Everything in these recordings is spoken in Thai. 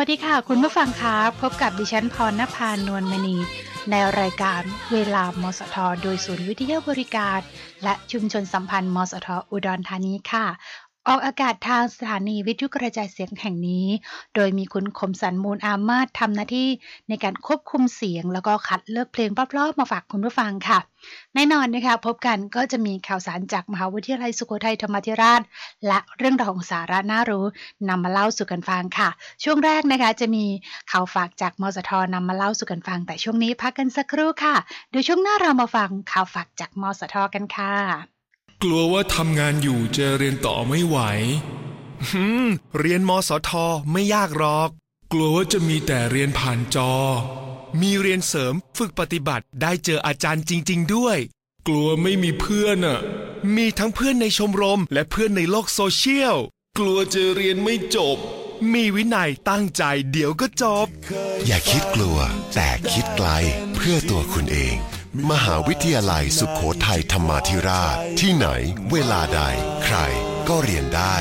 ดีค่ะคุณผู้ฟังคะพบกับดิฉันพรณภานวลมณีในรายการเวลามสทโดยศูนย์วิทยาบริการและชุมชนสัมพันธ์มสทอุดรธานีค่ะออกอากาศทางสถานีวิทยุกระจายเสียงแห่งนี้โดยมีคุณคมสันต์มูลอามาตย์ทำหน้าที่ในการควบคุมเสียงแล้วก็คัดเลือกเพลงเพราะๆมาฝากคุณผู้ฟังค่ะแน่นอนนะคะพบกันก็จะมีข่าวสารจากมหาวิทยาลัยสุโขทัยธรรมาธิราชและเรื่องราวของสาระน่ารู้นำมาเล่าสู่กันฟังค่ะช่วงแรกนะคะจะมีข่าวฝากจากมสทนำมาเล่าสู่กันฟังแต่ช่วงนี้พักกันสักครู่ค่ะเดี๋ยวช่วงหน้าเรามาฟังข่าวฝากจากมสทกันค่ะกลัวว่าทำงานอยู่จะเรียนต่อไม่ไหวเรียนมสทไม่ยากหรอกกลัวว่าจะมีแต่เรียนผ่านจอมีเรียนเสริมฝึกปฏิบัติได้เจออาจารย์จริงๆด้วยกลัวไม่มีเพื่อนมีทั้งเพื่อนในชมรมและเพื่อนในโลกโซเชียลกลัวจะเรียนไม่จบมีวินัยตั้งใจเดี๋ยวก็จบอย่าคิดกลัวแต่คิดไกลเพื่อตัวคุณเองมหาวิทยาลัยสุโขทัยธรรมาธิราชที่ไหนเวลาใดใครก็เรียนได้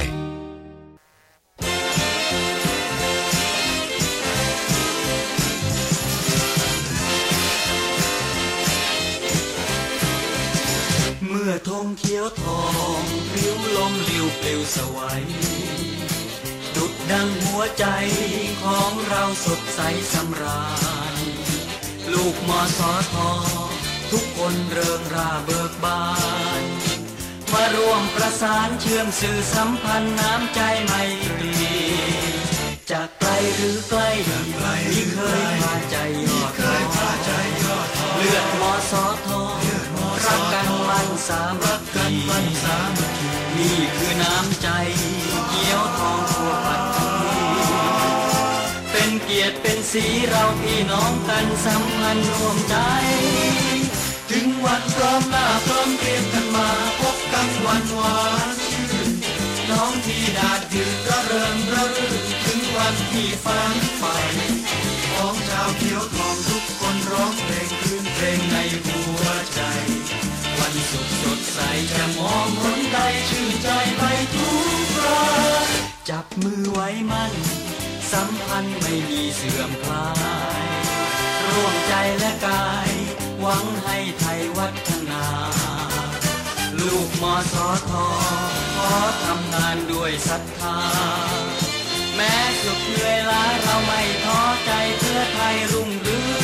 เมื่อธงเขียวทองพลิ้วลมลิ้วปลิวสวัยดุจดังหัวใจของเราสดใสสำราญลูกมสททุกคนเริงร่าเบิกบานมาร่วมประสานเชื่อมสื่อสัมพันธ์น้ำใจไมตรีจากไกลหรือใกล้ที่เคยพาใจยอดทอเลือดมสทรักกันมันสามัคคีนี่คือน้ำใจเขียวทองทั่วปัตตานีเป็นเกียรติเป็นสีเราพี่น้องกันสัมพันธ์ร่วมใจถึงวันพร้อมหน้าพร้อมเตรียมกันมาพบกันวันหวานชื่นน้องที่ดาดดื้อระเริงระรื่นถึงวันที่ฝันใฝ่ของชาวเขียวทองทุกคนร้องเพลงคืนเพลงในหัวใจวันสุขสดใสจะมองหนใดชื่นใจไปทุกคราจับมือไว้มั่นสัมพันธ์ไม่มีเสื่อมคลายร่วมใจและกายหวังให้ไทยวัฒนาลูกมสทขอทำงานด้วยศรัทธาแม้สุขเหนื่อยล้าเราไม่ท้อใจเพื่อไทยรุ่งเรือง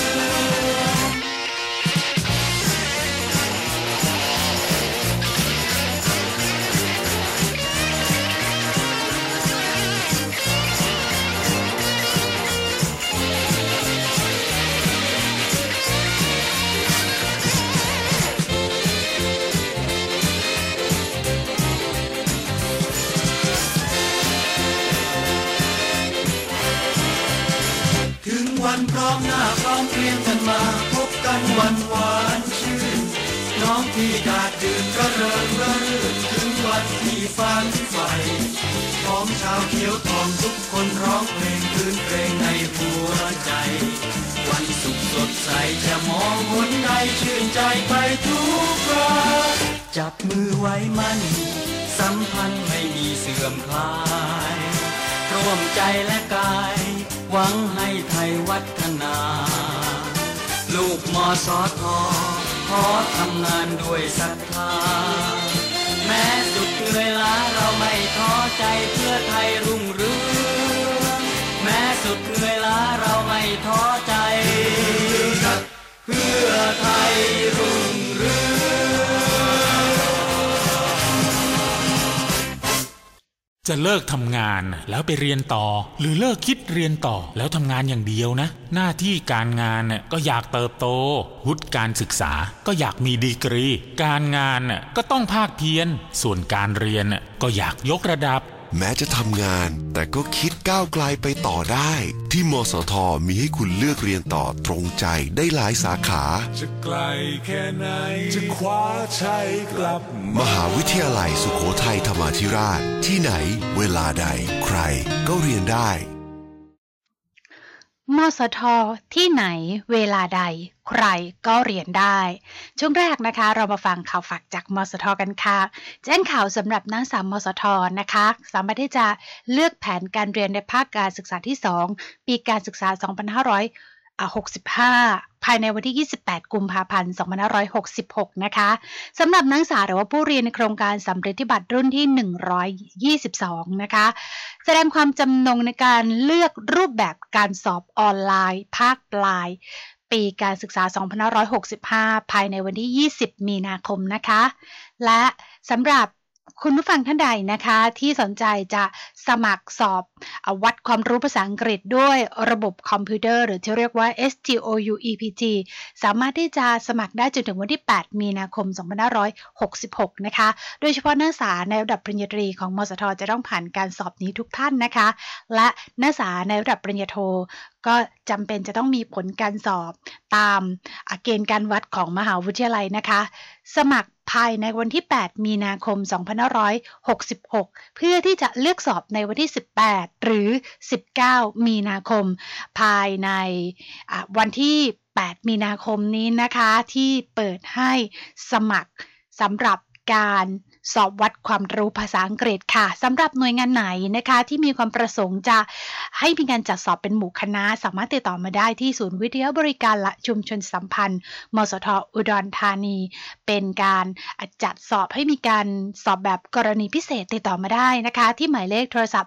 วันพร้อมหน้าพร้อมเตรียมกันมาพบกันวันหวานชื่นน้องที่ดาดดื่นระเริงระรื่นถึงวันที่ฝันใฝ่ของชาวเขียวทองทุกคนร้องเพลงคืนเพลงในหัวใจวันสุขสดใสจะมองหนใดชื่นใจไปทุกคราจับมือไว้มั่นสัมพันธ์ไม่มีเสื่อมคลายร่วมใจและกายหวังให้ไทยวัฒนาลูกมสทขอทำงานด้วยศรัทธาแม้สุดเหนื่อยล้าเราไม่ท้อใจเพื่อไทยรุ่งเรืองแม้สุดเหนื่อยล้าเราไม่ท้อใจเพื่อไทยรุ่งเรืองจะเลิกทำงานแล้วไปเรียนต่อหรือเลิกคิดเรียนต่อแล้วทำงานอย่างเดียวนะหน้าที่การงานก็อยากเติบโตวุฒิการศึกษาก็อยากมีดีกรีการงานก็ต้องภาคเพียรส่วนการเรียนก็อยากยกระดับแม้จะทำงานแต่ก็คิดก้าวไกลไปต่อได้ที่มสทมีให้คุณเลือกเรียนต่อตรงใจได้หลายสาขาจะไกลแค่ไหนจะคว้าชัยกลับมหาวิทยาลัยสุโขทัยธรรมาธิราชที่ไหนเวลาใดใครก็เรียนได้มสท.ที่ไหนเวลาใดใครก็เรียนได้ช่วงแรกนะคะเรามาฟังข่าวฝากจากมสท.กันค่ะแจ้งข่าวสำหรับนักศึกษามสท.นะคะสามารถที่จะเลือกแผนการเรียนในภาคการศึกษาที่2ปีการศึกษา2565ภายในวันที่28กุมภาพันธ์2566นะคะสำหรับนักศึกษาหรือว่าผู้เรียนในโครงการสำเร็จบัตรรุ่นที่122นะคะแสดงความจำนงในการเลือกรูปแบบการสอบออนไลน์ภาคปลายปีการศึกษา2565ภายในวันที่20มีนาคมนะคะและสำหรับคุณผู้ฟังท่านใดนะคะที่สนใจจะสมัครสอบวัดความรู้ภาษาอังกฤษด้วยระบบคอมพิวเตอร์หรือที่เรียกว่า STOUEPT สามารถที่จะสมัครได้จนถึงวันที่8มีนาคม2566นะคะโดยเฉพาะนักศึกษาในระดับปริญญาตรีของมสท.จะต้องผ่านการสอบนี้ทุกท่านนะคะและนักศึกษาในระดับปริญญาโทก็จำเป็นจะต้องมีผลการสอบตามเกณฑ์การวัดของมหาวิทยาลัยนะคะสมัครภายในวันที่8มีนาคม2566เพื่อที่จะเลือกสอบในวันที่18หรือ19มีนาคมภายในวันที่8มีนาคมนี้นะคะที่เปิดให้สมัครสำหรับการสอบวัดความรู้ภาษาอังกฤษค่ะสำหรับหน่วยงานไหนนะคะที่มีความประสงค์จะให้มีการจัดสอบเป็นหมู่คณะสามารถติดต่อมาได้ที่ศูนย์วิทยาบริการและชุมชนสัมพันธ์มสท.อุดรธานีเป็นการจัดสอบให้มีการสอบแบบกรณีพิเศษติดต่อมาได้นะคะที่หมายเลขโทรศัพท์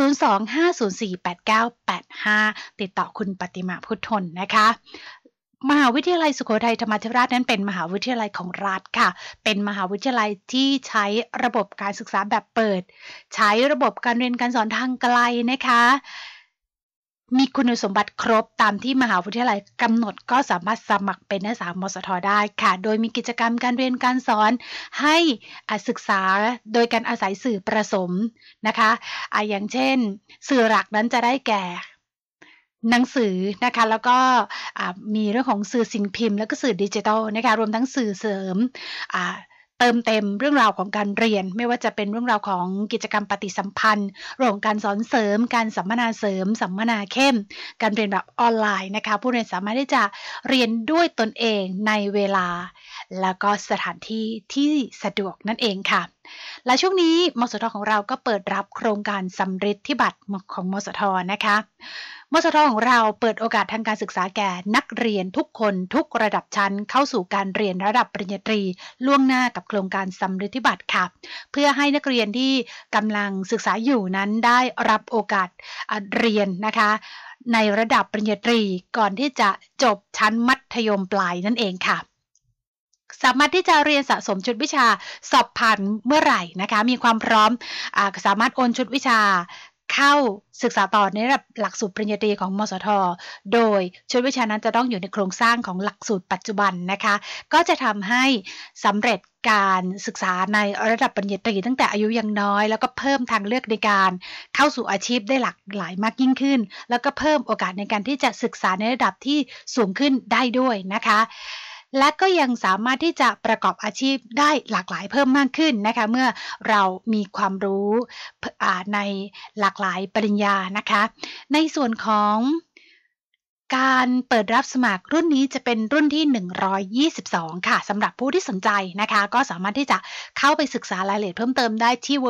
025048985ติดต่อคุณปฏิมาพุทธนนะคะมหาวิทยาลัยสุโขทัยธรรมาธิราชนั้นเป็นมหาวิทยาลัยของรัฐค่ะเป็นมหาวิทยาลัยที่ใช้ระบบการศึกษาแบบเปิดใช้ระบบการเรียนการสอนทางไกลนะคะมีคุณสมบัติครบตามที่มหาวิทยาลัยกำหนดก็สามารถสมัครเป็นนักศึกษามสท.ได้ค่ะโดยมีกิจกรรมการเรียนการสอนให้ศึกษาโดยการอาศัยสื่อผสมนะคะอย่างเช่นสื่อหลักนั้นจะได้แก่หนังสือนะคะแล้วก็มีเรื่องของสื่อสิ่งพิมพ์แล้วก็สื่อดิจิทัลนะคะรวมทั้งสื่อเสริมเติมเต็มเรื่องราวของการเรียนไม่ว่าจะเป็นเรื่องราวของกิจกรรมปฏิสัมพันธ์เรื่องของการสอนเสริมการสัมมนาเสริมสัมมนาเข้มการเรียนแบบออนไลน์นะคะผู้เรียนสามารถที่จะเรียนด้วยตนเองในเวลาแล้วก็สถานที่ที่สะดวกนั่นเองค่ะและช่วงนี้มสท.ของเราก็เปิดรับโครงการสำเร็จที่บัตรของมสท.นะคะมสท.ของเราเปิดโอกาสทางการศึกษาแก่นักเรียนทุกคนทุกระดับชั้นเข้าสู่การเรียนระดับปริญญาตรีล่วงหน้ากับโครงการสำเร็จที่บัตรค่ะเพื่อให้นักเรียนที่กำลังศึกษาอยู่นั้นได้รับโอกาสเรียนนะคะในระดับปริญญาตรีก่อนที่จะจบชั้นมัธยมปลายนั่นเองค่ะสามารถที่จะเรียนสะสมชุดวิชาสอบผ่านเมื่อไหร่นะคะมีความพร้อมสามารถโอนชุดวิชาเข้าศึกษาต่อในระดับหลักสูตรปริญญาตรีของมสท.โดยชุดวิชานั้นจะต้องอยู่ในโครงสร้างของหลักสูตรปัจจุบันนะคะก็จะทำให้สำเร็จการศึกษาในระดับปริญญาตรีตั้งแต่อายุยังน้อยแล้วก็เพิ่มทางเลือกในการเข้าสู่อาชีพได้หลากหลายมากยิ่งขึ้นแล้วก็เพิ่มโอกาสในการที่จะศึกษาในระดับที่สูงขึ้นได้ด้วยนะคะและก็ยังสามารถที่จะประกอบอาชีพได้หลากหลายเพิ่มมากขึ้นนะคะเมื่อเรามีความรู้ในหลากหลายปริญญานะคะในส่วนของการเปิดรับสมัครรุ่นนี้จะเป็นรุ่นที่122ค่ะสำหรับผู้ที่สนใจนะคะก็สามารถที่จะเข้าไปศึกษารายละเอียดเพิ่มเติมได้ที่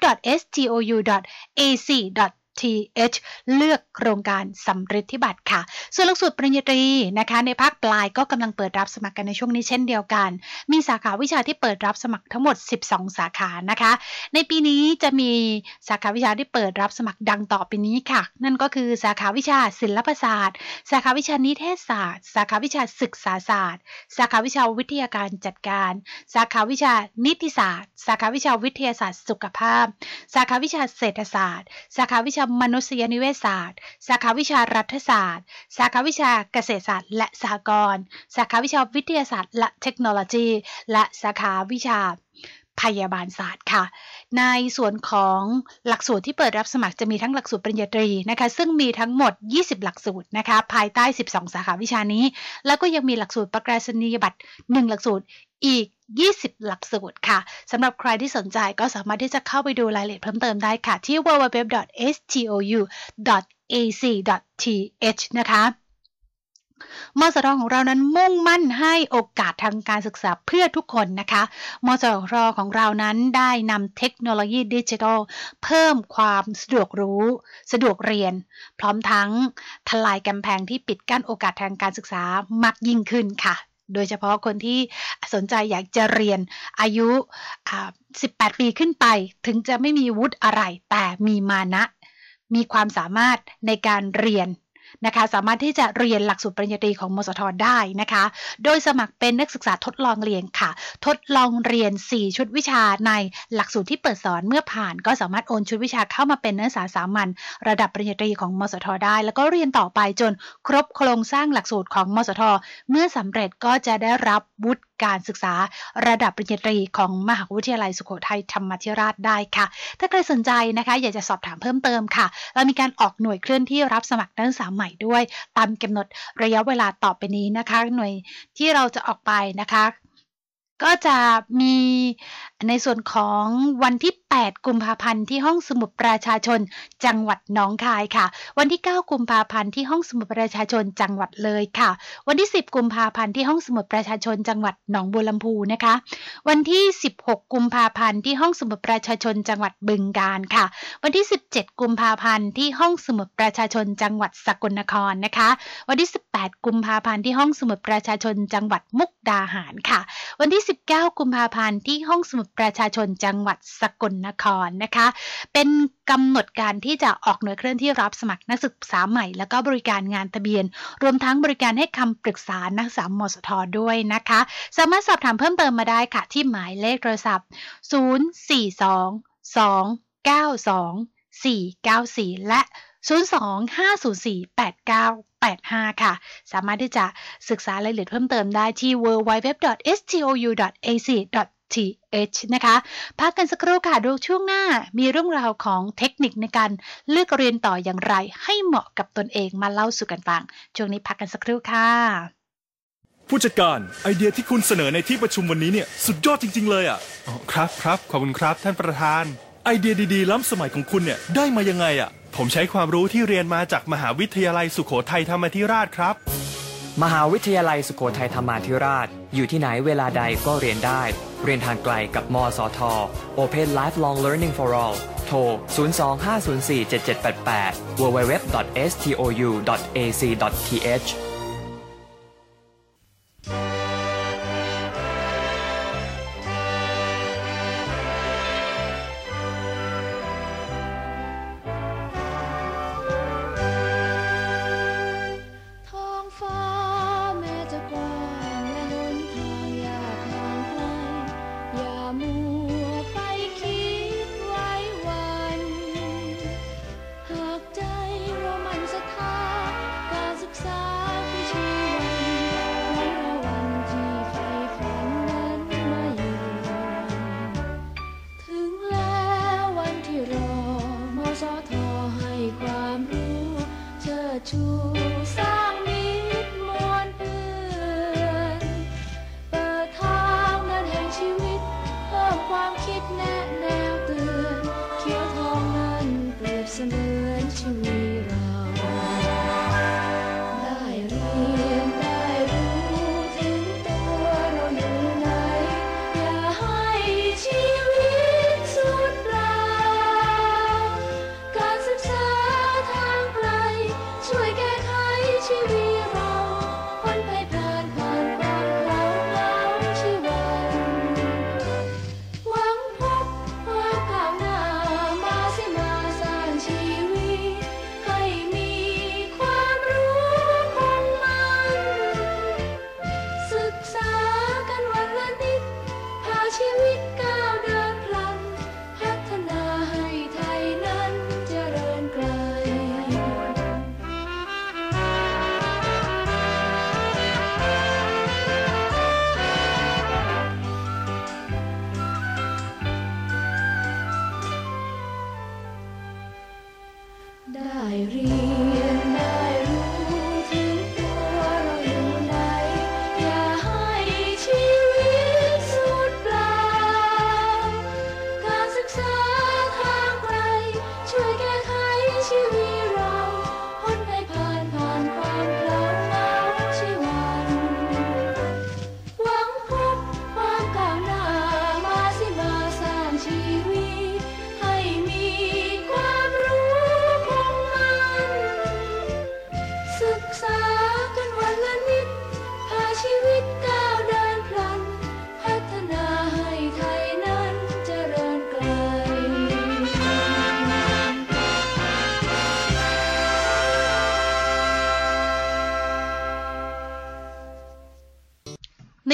www.stou.ac.th เลือกโครงการสำเร็จที่บัตรค่ะส่วนหลักสูตรปริญญาตรีนะคะในภาคปลายก็กำลังเปิดรับสมัครกันในช่วงนี้เช่นเดียวกันมีสาขาวิชาที่เปิดรับสมัครทั้งหมด12สาขานะคะในปีนี้จะมีสาขาวิชาที่เปิดรับสมัครดังต่อไปนี้ค่ะนั่นก็คือสาขาวิชาศิลปศาสตร์สาขาวิชานิเทศศาสตร์สาขาวิชาศึกษาศาสตร์สาขาวิชาวิทยาการจัดการสาขาวิชานิติศาสตร์สาขาวิชาวิทยาศาสตร์สุขภาพสาขาวิชาเศรษฐศาสตร์สาขาวิชามนุษยนิเวศศาสตร์สาขาวิชารัฐศาสตร์สาขาวิชาเกษตรศาสตร์และสหกรณ์สาขาวิชาวิทยาศาสตร์และเทคโนโลยีและสาขาวิชาพยาบาลศาสตร์ค่ะในส่วนของหลักสูตรที่เปิดรับสมัครจะมีทั้งหลักสูตรปริญญาตรีนะคะซึ่งมีทั้งหมด20หลักสูตรนะคะภายใต้12สาขาวิชานี้แล้วก็ยังมีหลักสูตรประกาศนียบัตร1หลักสูตรอีก20หลักสูตรค่ะสำหรับใครที่สนใจก็สามารถที่จะเข้าไปดูรายละเอียดเพิ่มเติมได้ค่ะที่ www.stou.ac ac.th นะคะมสทของเรานั้นมุ่งมั่นให้โอกาสทางการศึกษาเพื่อทุกคนนะคะมสทของเรานั้นได้นำเทคโนโลยีดิจิทัลเพิ่มความสะดวกรู้สะดวกเรียนพร้อมทั้งทลายกำแพงที่ปิดกั้นโอกาสทางการศึกษามากยิ่งขึ้นค่ะโดยเฉพาะคนที่สนใจอยากจะเรียนอายุ18 ปีขึ้นไปถึงจะไม่มีวุฒิอะไรแต่มีมานะมีความสามารถในการเรียนนะคะสามารถที่จะเรียนหลักสูตรปริญญาตรีของมสท.ได้นะคะโดยสมัครเป็นนักศึกษาทดลองเรียนค่ะทดลองเรียน4ชุดวิชาในหลักสูตรที่เปิดสอนเมื่อผ่านก็สามารถโอนชุดวิชาเข้ามาเป็นนักศึกษาสามัญระดับปริญญาตรีของมสท.ได้แล้วก็เรียนต่อไปจนครบโครงสร้างหลักสูตรของมสท.เมื่อสำเร็จก็จะได้รับวุฒิการศึกษาระดับปริญญาตรีของมหาวิทยาลัยสุโขทัยธรรมาธิราชได้ค่ะถ้าใครสนใจนะคะอยากจะสอบถามเพิ่มเติมค่ะเรามีการออกหน่วยเคลื่อนที่รับสมัครนักศึกษาใหม่ด้วยตามกำหนดระยะเวลาต่อไปนี้นะคะหน่วยที่เราจะออกไปนะคะก็จะมีในส่วนของวันที่8กุมภาพันธ์ที่ห้องสมุดประชาชนจังหวัดหนองคายค่ะวันที่9กุมภาพันธ์ที่ห้องสมุดประชาชนจังหวัดเลยค่ะวันที่10กุมภาพันธ์ที่ห้องสมุดประชาชนจังหวัดหนองบัวลำพูนะคะวันที่16กุมภาพันธ์ที่ห้องสมุดประชาชนจังหวัดบึงกาฬค่ะวันที่17กุมภาพันธ์ที่ห้องสมุดประชาชนจังหวัดสกลนครนะคะวันที่18กุมภาพันธ์ที่ห้องสมุดประชาชนจังหวัดมุกดาหารค่ะวันที่19กุมภาพันธ์ที่ห้องสมุดประชาชนจังหวัดสกลนครนะคะเป็นกำหนดการที่จะออกหน่วยเคลื่อนที่รับสมัครนักศึกษาใหม่แล้วก็บริการงานทะเบียนรวมทั้งบริการให้คำปรึกษานักศึกษามสท.ด้วยนะคะสามารถสอบถามเพิ่มเติมมาได้ค่ะที่หมายเลขโทรศัพท์042-292-494และ025048985 ค่ะสามารถที่จะศึกษารายละเอียดเพิ่มเติมได้ที่ www.stou.ac.th นะคะพักกันสักครู่ค่ะดูช่วงหน้ามีเรื่องราวของเทคนิคในการเลือกเรียนต่ออย่างไรให้เหมาะกับตนเองมาเล่าสู่กันฟังช่วงนี้พักกันสักครู่ค่ะผู้จัดการไอเดียที่คุณเสนอในที่ประชุมวันนี้เนี่ยสุดยอดจริงๆเลยอ่ะครับขอบคุณครับท่านประธานไอเดียดีๆล้ำสมัยของคุณเนี่ยได้มายังไงอ่ะผมใช้ความรู้ที่เรียนมาจากมหาวิทยาลัยสุโขทัยธรรมาธิราชครับมหาวิทยาลัยสุโขทัยธรรมาธิราชอยู่ที่ไหนเวลาใดก็เรียนได้เรียนทางไกลกับมสท Open Lifelong Learning for All โทร 025047788 www.stou.ac.th ค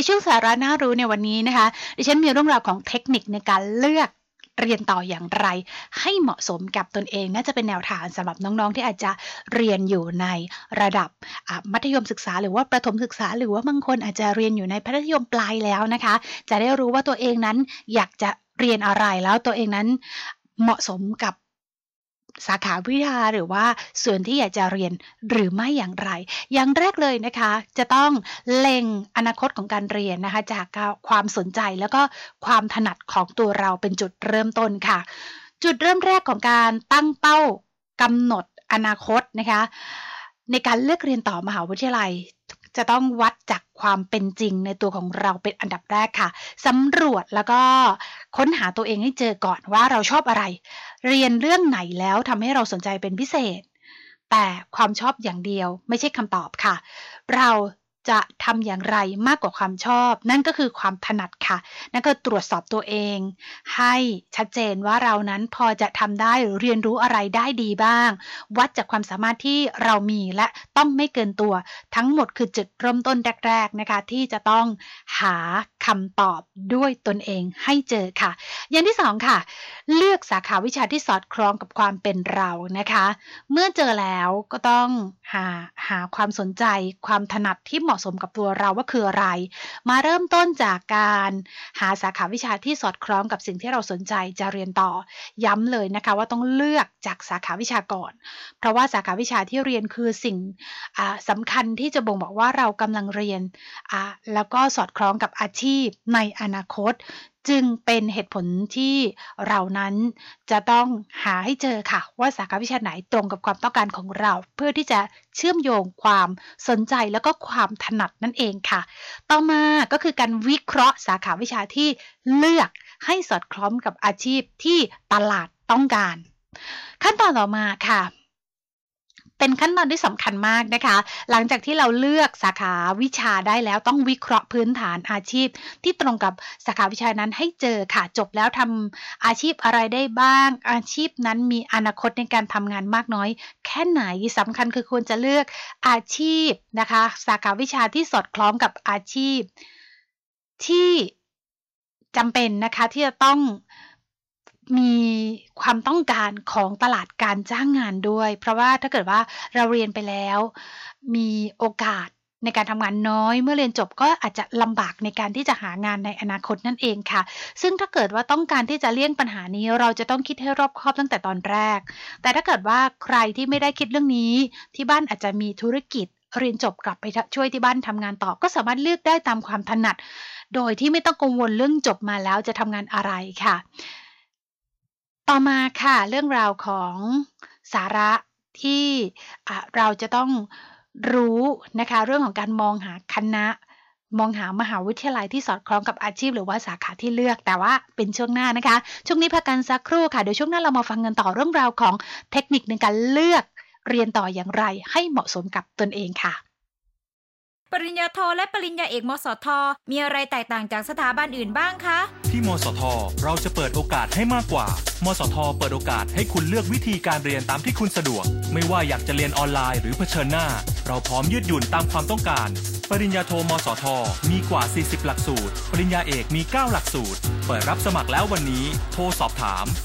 ช่วงสาระน่ารู้ในวันนี้นะคะดิฉันมีเรื่องราวของเทคนิคในการเลือกเรียนต่ออย่างไรให้เหมาะสมกับตนเองน่าจะเป็นแนวทางสำหรับน้องๆที่อาจจะเรียนอยู่ในระดับมัธยมศึกษาหรือว่าประถมศึกษาหรือว่าบางคนอาจจะเรียนอยู่ในมัธยมปลายแล้วนะคะจะได้รู้ว่าตัวเองนั้นอยากจะเรียนอะไรแล้วตัวเองนั้นเหมาะสมกับสาขาวิชาหรือว่าส่วนที่อยากจะเรียนหรือไม่อย่างไรอย่างแรกเลยนะคะจะต้องเล็งอนาคตของการเรียนนะคะจากความสนใจแล้วก็ความถนัดของตัวเราเป็นจุดเริ่มต้นค่ะจุดเริ่มแรกของการตั้งเป้ากำหนดอนาคตนะคะในการเลือกเรียนต่อมหาวิทยาลัยจะต้องวัดจากความเป็นจริงในตัวของเราเป็นอันดับแรกค่ะสำรวจแล้วก็ค้นหาตัวเองให้เจอก่อนว่าเราชอบอะไรเรียนเรื่องไหนแล้วทำให้เราสนใจเป็นพิเศษแต่ความชอบอย่างเดียวไม่ใช่คำตอบค่ะเราจะทำอย่างไรมากกว่าความชอบนั่นก็คือความถนัดค่ะนั่นก็ตรวจสอบตัวเองให้ชัดเจนว่าเรานั้นพอจะทำได้หรือเรียนรู้อะไรได้ดีบ้างวัดจากความสามารถที่เรามีและต้องไม่เกินตัวทั้งหมดคือจุดเริ่มต้นแรกๆนะคะที่จะต้องหาคำตอบด้วยตนเองให้เจอค่ะอย่างที่2ค่ะเลือกสาขาวิชาที่สอดคล้องกับความเป็นเรานะคะเมื่อเจอแล้วก็ต้องหาความสนใจความถนัดที่เหมาะสมกับตัวเราว่าคืออะไรมาเริ่มต้นจากการหาสาขาวิชาที่สอดคล้องกับสิ่งที่เราสนใจจะเรียนต่อย้ำเลยนะคะว่าต้องเลือกจากสาขาวิชาก่อนเพราะว่าสาขาวิชาที่เรียนคือสิ่งสำคัญที่จะบ่งบอกว่าเรากำลังเรียนแล้วก็สอดคล้องกับอาชีพในอนาคตจึงเป็นเหตุผลที่เรานั้นจะต้องหาให้เจอค่ะว่าสาขาวิชาไหนตรงกับความต้องการของเราเพื่อที่จะเชื่อมโยงความสนใจแล้วก็ความถนัดนั่นเองค่ะต่อมาก็คือการวิเคราะห์สาขาวิชาที่เลือกให้สอดคล้องกับอาชีพที่ตลาดต้องการขั้นตอนต่อมาค่ะเป็นขั้นตอนที่สำคัญมากนะคะหลังจากที่เราเลือกสาขาวิชาได้แล้วต้องวิเคราะห์พื้นฐานอาชีพที่ตรงกับสาขาวิชานั้นให้เจอค่ะจบแล้วทำอาชีพอะไรได้บ้างอาชีพนั้นมีอนาคตในการทำงานมากน้อยแค่ไหนสำคัญคือควรจะเลือกอาชีพนะคะสาขาวิชาที่สอดคล้องกับอาชีพที่จำเป็นนะคะที่จะต้องมีความต้องการของตลาดการจ้างงานด้วยเพราะว่าถ้าเกิดว่าเราเรียนไปแล้วมีโอกาสในการทำงานน้อยเมื่อเรียนจบก็อาจจะลำบากในการที่จะหางานในอนาคตนั่นเองค่ะซึ่งถ้าเกิดว่าต้องการที่จะเลี่ยงปัญหานี้เราจะต้องคิดให้รอบคอบตั้งแต่ตอนแรกแต่ถ้าเกิดว่าใครที่ไม่ได้คิดเรื่องนี้ที่บ้านอาจจะมีธุรกิจเรียนจบกลับไปช่วยที่บ้านทำงานต่อก็สามารถเลือกได้ตามความถนัดโดยที่ไม่ต้องกังวลเรื่องจบมาแล้วจะทำงานอะไรค่ะต่อมาค่ะเรื่องราวของสาระที่เราจะต้องรู้นะคะเรื่องของการมองหาคณะมองหามหาวิทยาลัยที่สอดคล้องกับอาชีพหรือว่าสาขาที่เลือกแต่ว่าเป็นช่วงหน้านะคะช่วงนี้พักกันสักครู่ค่ะเดี๋ยวช่วงหน้าเรามาฟังกันต่อเรื่องราวของเทคนิคในการเลือกเรียนต่ออย่างไรให้เหมาะสมกับตนเองค่ะปริญญาโทและปริญญาเอกมสท.มีอะไรแตกต่างจากสถาบันอื่นบ้างคะที่มสท.เราจะเปิดโอกาสให้มากกว่ามสท.เปิดโอกาสให้คุณเลือกวิธีการเรียนตามที่คุณสะดวกไม่ว่าอยากจะเรียนออนไลน์หรือเผชิญหน้าเราพร้อมยืดหยุ่นตามความต้องการปริญญาโทมสท.มีกว่า40หลักสูตรปริญญาเอกมี9หลักสูตรเปิดรับสมัครแล้ววันนี้โทรสอบถาม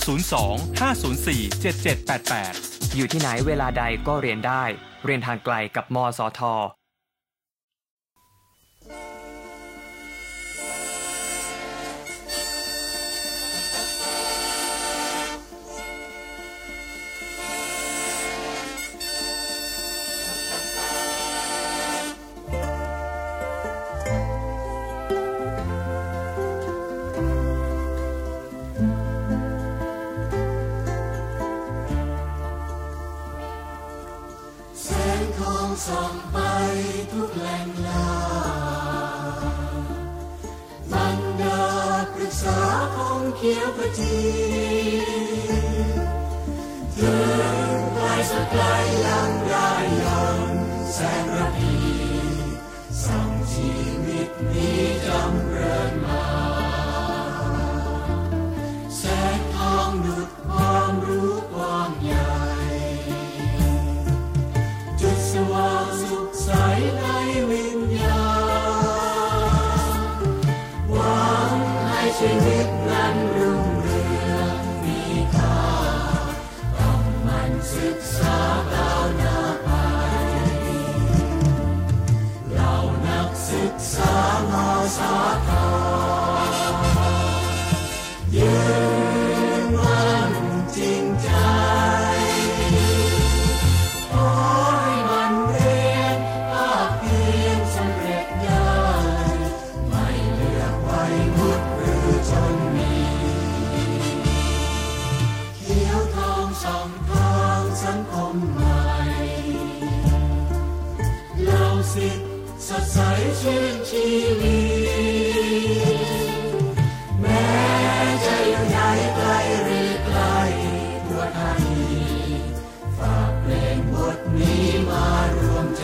02-504-7788 อยู่ที่ไหนเวลาใดก็เรียนได้เรียนทางไกลกับมสท. ส่องไปทุกแหล่งลามันดาปรึกษาองค์เขียวขจีเดินไกลสุดไกลยังได้ยังแสนระพีสั่งชีวิตนี้จำเริญมาแสงทองดุจความรู้กว้างใหญ่สว่างสุขใสในวิญญาณวิตแม้จะอยู่ไหนไกลหรือไกลทั่วไทยฝากเพลงบทนี้มารวมใจ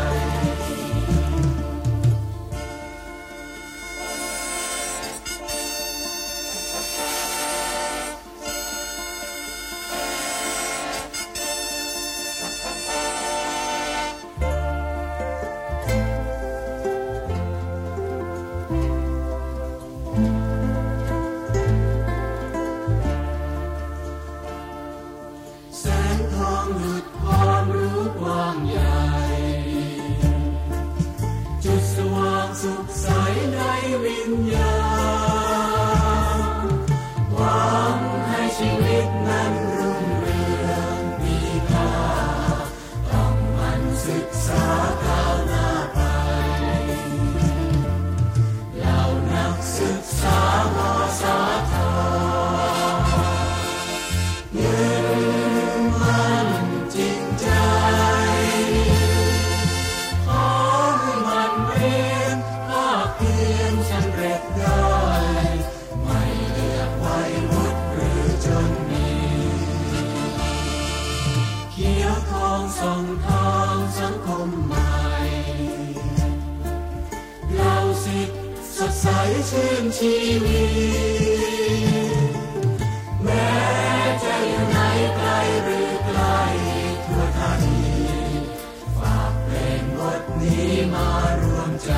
ชื่นชีวิตแม้จะอยู่ไหนไกลหรือไกลทั่วไทยฝากเพลงบทนี้มารวมใจ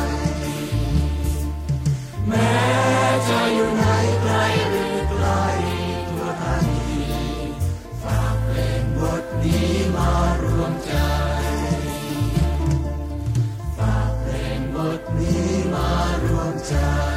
แม้จะอยู่ไหนไกลหรือไกลทั่วไทยฝากเพลงบทนี้มารวมใจฝากเพลงบทนี้มารวมใจ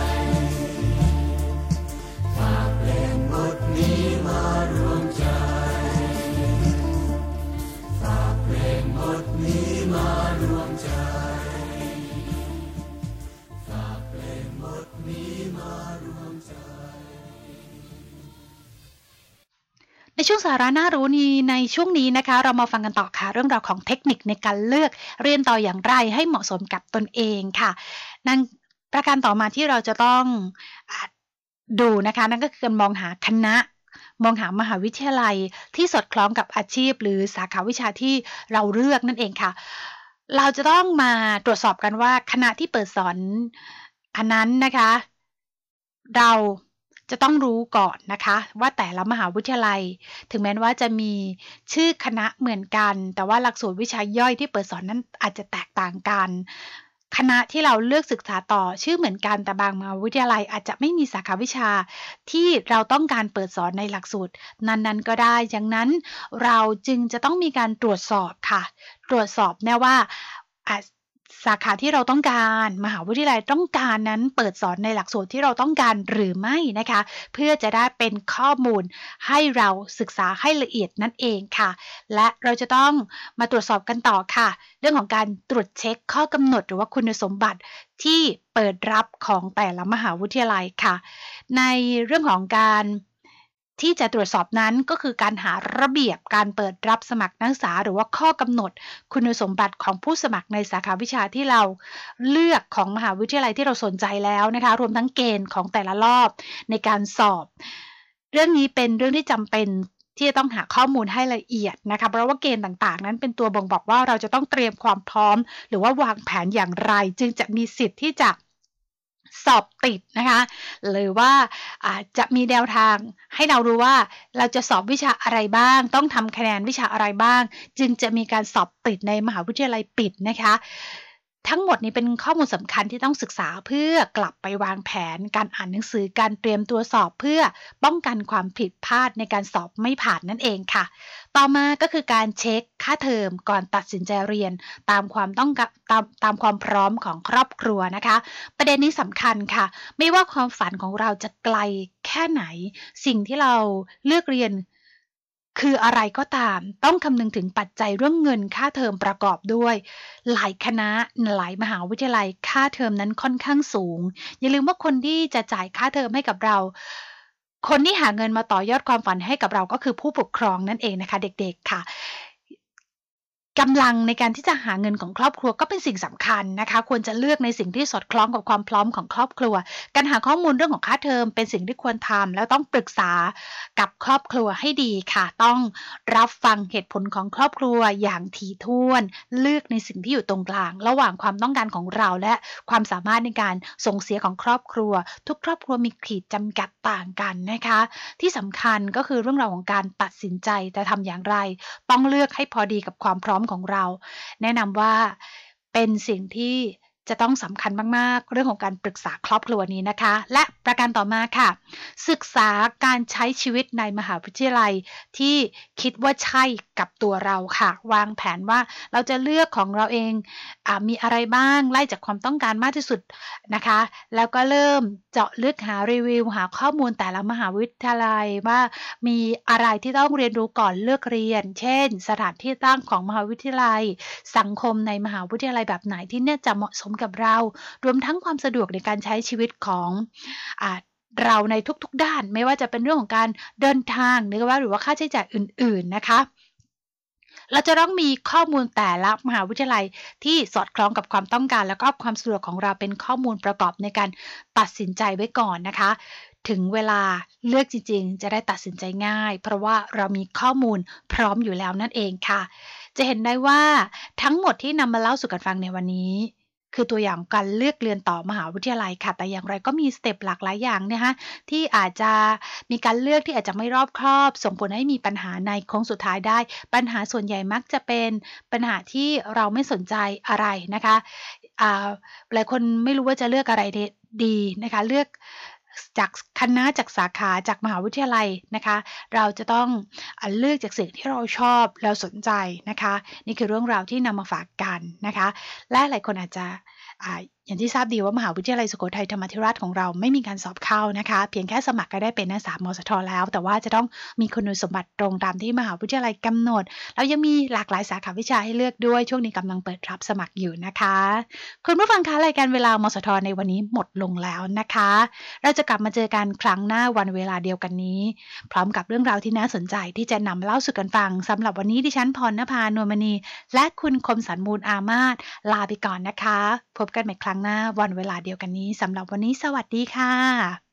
ในช่วงสาระน่ารู้นี้ในช่วงนี้นะคะเรามาฟังกันต่อค่ะเรื่องราวของเทคนิคในการเลือกเรียนต่ออย่างไรให้เหมาะสมกับตนเองค่ะนั่นประการต่อมาที่เราจะต้องดูนะคะนั่นก็คือการมองหาคณะมองหามหาวิทยาลัยที่สอดคล้องกับอาชีพหรือสาขาวิชาที่เราเลือกนั่นเองค่ะเราจะต้องมาตรวจสอบกันว่าคณะที่เปิดสอนอันนั้นนะคะเราจะต้องรู้ก่อนนะคะว่าแต่ละมหาวิทยาลัยถึงแม้ว่าจะมีชื่อคณะเหมือนกันแต่ว่าหลักสูตรวิชาย่อยที่เปิดสอนนั้นอาจจะแตกต่างกันคณะที่เราเลือกศึกษาต่อชื่อเหมือนกันแต่บางมหาวิทยาลัยอาจจะไม่มีสาขาวิชาที่เราต้องการเปิดสอนในหลักสูตรนั้นๆก็ได้ดังนั้นเราจึงจะต้องมีการตรวจสอบค่ะตรวจสอบแน่ว่าสาขาที่เราต้องการมหาวิทยาลัยต้องการนั้นเปิดสอนในหลักสูตรที่เราต้องการหรือไม่นะคะเพื่อจะได้เป็นข้อมูลให้เราศึกษาให้ละเอียดนั่นเองค่ะและเราจะต้องมาตรวจสอบกันต่อค่ะเรื่องของการตรวจเช็คข้อกำหนดหรือว่าคุณสมบัติที่เปิดรับของแต่ละมหาวิทยาลัยค่ะในเรื่องของการที่จะตรวจสอบนั้นก็คือการหาระเบียบการเปิดรับสมัครนักศึกษาหรือว่าข้อกำหนดคุณสมบัติของผู้สมัครในสาขาวิชาที่เราเลือกของมหาวิทยาลัยที่เราสนใจแล้วนะคะรวมทั้งเกณฑ์ของแต่ละรอบในการสอบเรื่องนี้เป็นเรื่องที่จำเป็นที่จะต้องหาข้อมูลให้ละเอียดนะคะเพราะว่าเกณฑ์ต่างๆนั้นเป็นตัวบ่งบอกว่าเราจะต้องเตรียมความพร้อมหรือว่าวางแผนอย่างไรจึงจะมีสิทธิ์ที่จะสอบติดนะคะหรือว่าจะมีแนวทางให้เรารู้ว่าเราจะสอบวิชาอะไรบ้างต้องทำคะแนนวิชาอะไรบ้างจึงจะมีการสอบติดในมหาวิทยาลัยปิดนะคะทั้งหมดนี้เป็นข้อมูลสำคัญที่ต้องศึกษาเพื่อกลับไปวางแผนการอ่านหนังสือการเตรียมตัวสอบเพื่อป้องกันความผิดพลาดในการสอบไม่ผ่านนั่นเองค่ะต่อมาก็คือการเช็คค่าเทอมก่อนตัดสินใจเรียนตามความต้องการตามความพร้อมของครอบครัวนะคะประเด็นนี้สำคัญค่ะไม่ว่าความฝันของเราจะไกลแค่ไหนสิ่งที่เราเลือกเรียนคืออะไรก็ตามต้องคำนึงถึงปัจจัยเรื่องเงินค่าเทอมประกอบด้วยหลายคณะหลายมหาวิทยาลัยค่าเทอมนั้นค่อนข้างสูงอย่าลืมว่าคนที่จะจ่ายค่าเทอมให้กับเราคนที่หาเงินมาต่อยอดความฝันให้กับเราก็คือผู้ปกครองนั่นเองนะคะเด็กๆค่ะกำลังในการที่จะหาเงินของครอบครัวก็เป็นสิ่งสำคัญนะคะควรจะเลือกในสิ่งที่สอดคล้องกับความพร้อมของครอบครัวการหาข้อมูลเรื่องของค่าเทอมเป็นสิ่งที่ควรทำแล้วต้องปรึกษากับครอบครัวให้ดีค่ะต้องรับฟังเหตุผลของครอบครัวอย่างถี่ถ้วนเลือกในสิ่งที่อยู่ตรงกลางระหว่างความต้องการของเราและความสามารถในการส่งเสียของครอบครัวทุกครอบครัวมีขีดจำกัดต่างกันนะคะที่สำคัญก็คือเรื่องราวของการตัดสินใจจะทำอย่างไรต้องเลือกให้พอดีกับความพร้อมของเราแนะนำว่าเป็นสิ่งที่จะต้องสำคัญมากๆเรื่องของการปรึกษาครอบครัวนี้นะคะและประการต่อมาค่ะศึกษาการใช้ชีวิตในมหาวิทยาลัยที่คิดว่าใช่กับตัวเราค่ะวางแผนว่าเราจะเลือกของเราเองมีอะไรบ้างไล่จากความต้องการมากที่สุดนะคะแล้วก็เริ่มเจาะลึกหารีวิวหาข้อมูลแต่ละมหาวิทยาลัยว่ามีอะไรที่ต้องเรียนรู้ก่อนเลือกเรียนเช่นสถานที่ตั้งของมหาวิทยาลัยสังคมในมหาวิทยาลัยแบบไหนที่เนี่ยจะเหมาะสมกับเรารวมทั้งความสะดวกในการใช้ชีวิตของเราในทุกๆด้านไม่ว่าจะเป็นเรื่องของการเดินทางหรือว่าค่าใช้จ่ายอื่นๆนะคะเราจะต้องมีข้อมูลแต่ละมหาวิทยาลัยที่สอดคล้องกับความต้องการและก็ความสะดวกของเราเป็นข้อมูลประกอบในการตัดสินใจไว้ก่อนนะคะถึงเวลาเลือกจริงๆจะได้ตัดสินใจง่ายเพราะว่าเรามีข้อมูลพร้อมอยู่แล้วนั่นเองค่ะจะเห็นได้ว่าทั้งหมดที่นำมาเล่าสู่กันฟังในวันนี้คือตัวอย่างการเลือกเรียนต่อมหาวิทยาลัยค่ะแต่อย่างไรก็มีสเต็ปหลากหลายอย่างนะคะที่อาจจะมีการเลือกที่อาจจะไม่รอบคอบส่งผลให้มีปัญหาในโค้งสุดท้ายได้ปัญหาส่วนใหญ่มักจะเป็นปัญหาที่เราไม่สนใจอะไรนะคะหลายคนไม่รู้ว่าจะเลือกอะไรดีนะคะเลือกจากคณะจากสาขาจากมหาวิทยาลัยนะคะเราจะต้องเลือกจากสิ่งที่เราชอบเราสนใจนะคะนี่คือเรื่องราวที่นำมาฝากกันนะคะและหลายคนอาจจะอย่างที่ทราบดีว่ามหาวิทยาลัยสุโขทัยธรรมาธิราชของเราไม่มีการสอบเข้านะคะเพียงแค่สมัครก็ได้เป็นนักศึกษามสท.แล้วแต่ว่าจะต้องมีคุณสมบัติตรงตามที่มหาวิทยาลัยกำหนดแล้วยังมีหลากหลายสาขาวิชาให้เลือกด้วยช่วงนี้กำลังเปิดรับสมัครอยู่นะคะคุณผู้ฟังคะรายการเวลามสท.ในวันนี้หมดลงแล้วนะคะเราจะกลับมาเจอกันครั้งหน้าวันเวลาเดียวกันนี้พร้อมกับเรื่องราวที่น่าสนใจที่จะนำเล่าสู่กันฟังสำหรับวันนี้ดิฉันพรณภานวลมณีและคุณคมสันมูลอามาศลาไปก่อนนะคะพบกันใหม่ครั้งหน้าวันเวลาเดียวกันนี้สำหรับวันนี้สวัสดีค่ะ